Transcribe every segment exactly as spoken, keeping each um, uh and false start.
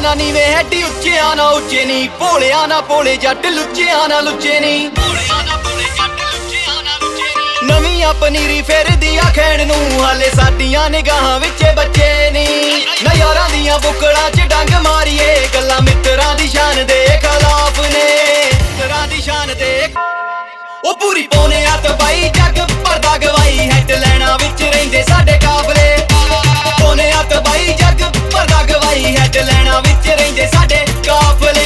ਨਾ ਨੀਵੇਂ ਹੈਡੀ ਉੱਚਿਆਂ ਨਾ ਉੱਚੇ ਨੀ, ਭੋਲਿਆਂ ਨਾ ਭੋਲੇ ਜੱਟ ਲੁੱਚਿਆਂ ਨਾ ਲੁੱਚੇ ਨੀ। ਨਵੀਆਂ ਪਨੀਰੀ ਫਿਰਦੀ ਆ ਖੈਣ ਨੂੰ, ਹਾਲੇ ਸਾਡੀਆਂ ਨਿਗਾਹਾਂ ਵਿੱਚ ਬੱਚੇ ਨੀ। ਨਜ਼ਾਰਾਂ ਦੀਆਂ ਬੁੱਕਲਾਂ 'ਚ ਡੰਗ ਮਾਰੀਏ, ਗੱਲਾਂ ਮਿੱਤਰਾਂ ਦੀ ਸ਼ਾਨ ਦੇ ਖਿਲਾਫ ਨੇ। ਮਿੱਤਰਾਂ ਦੀ ਸ਼ਾਨ ਦੇ ਉਹ ਪੂਰੀ ਪਾਉਣੇ ਆ ਤਬਾਈ, ਜੱਗ ਭਰਦਾ ਗਵਾਈ, ਹੈਡ ਲੈਣਾ ਵਿੱਚ ਰਹਿੰਦੇ ਸਾਡੇ ਕਾਫਲੇ। ਪਾਉਣੇ ਆ ਤਬਾਈ, ਜੱਗ ਭਰਦਾ ਗਵਾਈ, ਹੈਡ ਲੈਣਾ ਵਿੱਚ ਰਹਿੰਦੇ ਸਾਡੇ ਕਾਫਲੇ।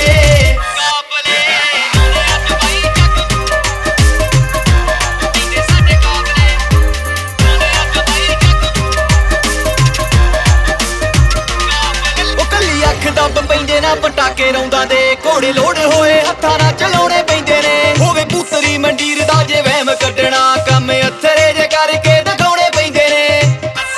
ਦੱਬ ਪੈਂਦੇ ਨਾ ਪਟਾਕੇ ਰੌਂਦਾਂ ਦੇ, ਘੋੜੇ ਲੋੜ ਹੋਏ ਹੱਥਾਂ ਨਾਲ ਚਲਾਉਣੇ ਪੈਂਦੇ ਨੇ। ਹੋਵੇ ਪੁੱਤਰੀ ਮੰਡੀਰ ਦਾ ਜੇ ਵਹਿਮ ਕੱਢਣਾ, ਕੰਮ ਅਥਰੇ ਜੇ ਕਰਕੇ ਦਿਖਾਉਣੇ ਪੈਂਦੇ ਨੇ।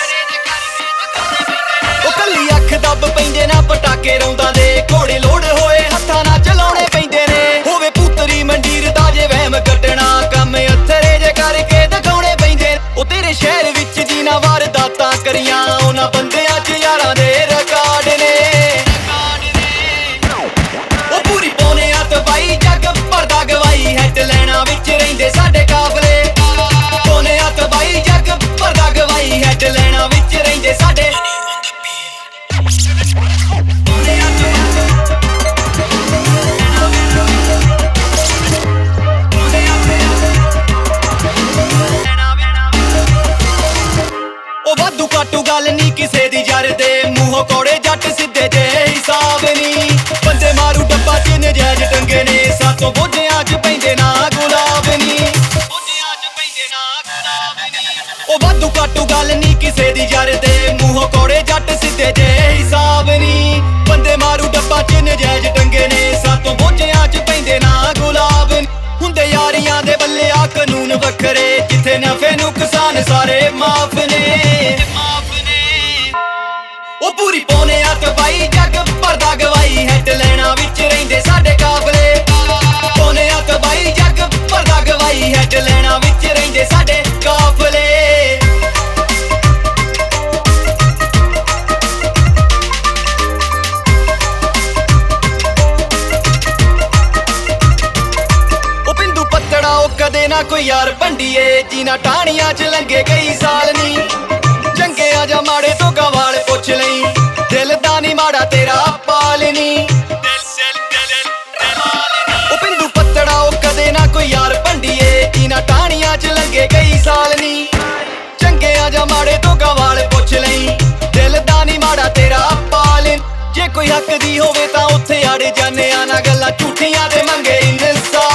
ਉਹ ਕੱਲੀ ਅੱਖ ਦੱਬ ਪੈਂਦੇ ਨਾ ਪਟਾਕੇ ਰੌਂਦਾਂ ਦੇ, ਘੋੜੇ ਲੋੜ ਹੋਏ ਹੱਥਾਂ ਨਾਲ ਚਲਾਉਣੇ ਪੈਂਦੇ ਨੇ। ਹੋਵੇ ਪੁੱਤਰੀ ਮੰਡੀਰ ਦਾ ਜੇ ਵਹਿਮ ਕੱਢਣਾ, ਕੰਮ ਅਥਰੇ ਜੇ ਕਰਕੇ ਦਿਖਾਉਣੇ ਪੈਂਦੇ। ਉਹ ਤੇਰੇ ਸ਼ਹਿਰ ਵਿੱਚ ਜਿਨ੍ਹਾਂ ਵਾਰਦਾਤਾਂ ਕਰੀਆਂ, ਉਹਨਾਂ ਬੰਦਿਆਂ 'ਚ ਯਾਰਾਂ ਦੇ ਰਿਕਾਰਡ ਨੇ। ਜੱਗ ਭਰਦਾ ਗਵਾਈ, ਹੈਡ ਲੈਣਾ ਵਿੱਚ ਰਹਿੰਦੇ ਸਾਡੇ ਕਾਫਲੇ। ਪਾਉਣੇ ਆ ਤਬਾਈ, ਜੱਗ ਭਰਦਾ ਗਵਾਈ, ਹੈਡ ਲੈਣਾ ਵਿੱਚ ਰਹਿੰਦੇ ਸਾਡੇ। ਉਹ ਵਾਧੂ ਕਾਟੂ ਗੱਲ ਨੀ ਕਿਸੇ ਦੀ ਜਰ ਦੇ, ਮੂੰਹੋਂ ਕੌੜੇ ਜੱਟ ਸਿੱਧੇ ਜੇ ਹਿਸਾਬ ਨੀ। ਬੰਦੇ ਮਾਰੂ ਡੱਬਾ 'ਚ ਨਜਾਇਜ਼ ਟੰਗੇ ਨੇ, ਸਾਤੋਂ ਬੋਝਿਆਂ 'ਚ ਪੈਂਦੇ ਨਾ ਗੁਲਾਬ ਨੀ। ਉਹ ਵਾਧੂ ਕਾਟੂ ਗੱਲ ਨੀ ਕਿਸੇ ਦੀ ਜਰ ਦੇ, ਮੂੰਹੋਂ ਕੌੜੇ ਜੱਟ ਸਿੱਧੇ ਜੇ ਹਿਸਾਬ ਨੀ। ਬੰਦੇ ਮਾਰੂ ਡੱਬਾ 'ਚ ਨਜਾਇਜ਼ ਟੰਗੇ ਨੇ, ਸਾਤੋਂ ਬੋਝਿਆਂ 'ਚ ਪੈਂਦੇ ਨਾ ਗੁਲਾਬ ਨੀ। ਹੁੰਦੇ ਯਾਰੀਆਂ ਦੇ ਬੱਲਿਆ ਕਾਨੂੰਨ ਵੱਖਰੇ, ਜਿੱਥੇ ਨਫੇ ਨੁਕਸਾਨ ਸਾਰੇ ਮਾਫ ਨੇ। ਉਹ ਪੂਰੀ ਪਾਉਣੇ ਆ ਤਬਾਈ, ਜੱਗ ਭਰਦਾ ਗਵਾਈ, ਹੈਡ ਲੈਣਾ ਵਿੱਚ ਰਹਿੰਦੇ ਸਾਡੇ ਕਾਫਲੇ। ਪਾਉਣੇ ਆ ਤਬਾਈ, ਜੱਗ ਭਰਦਾ ਗਵਾਈ, ਹੈਡ ਲੈਣਾ ਵਿੱਚ ਰਹਿੰਦੇ ਸਾਡੇ ਕਾਫਲੇ। ਉਹ ਬਿੰਦੂ ਪੱਤੜਾ ਉਹ ਕਦੇ ਨਾ ਕੋਈ ਯਾਰ ਭੰਡੀਏ, ਜਿਨ੍ਹਾਂ ਟਾਹਣੀਆਂ 'ਚ ਲੰਘੇ ਕਈ ਸਾਲ ਨੀ। ਚੰਗੇ ਆ ਜਾਂ ਮਾੜੇ ਤੋਂ ਗਵਾਲ ਪੁੱਛ ਲਈ, ਦਿਲ ਦਾ ਨੀ ਮਾੜਾ ਤੇਰਾ ਪਾਲ ਨੀ। ਉਹ ਬਿੰਦੂ ਪੱਤੜਾ ਉਹ ਕਦੇ ਨਾ ਕੋਈ ਯਾਰ ਭੰਡੀਏ, ਜਿਨ੍ਹਾਂ ਟਾਹਣੀਆਂ 'ਚ ਲੰਘੇ ਕਈ ਸਾਲ ਨੀ। ਚੰਗੇ ਆ ਜਾਂ ਮਾੜੇ ਤੋਂ ਗਵਾਲ ਪੁੱਛ ਲਈ, ਦਿਲ ਦਾ ਨੀ ਮਾੜਾ ਤੇਰਾ ਪਾਲ। ਜੇ ਕੋਈ ਹੱਕ ਦੀ ਹੋਵੇ ਤਾਂ ਉੱਥੇ ਆੜੇ ਜਾਂਦੇ ਆ ਨਾ, ਗੱਲਾਂ ਝੂਠੀਆਂ ਦੇ ਮੰਗੇ ਇਨਸਾਫ।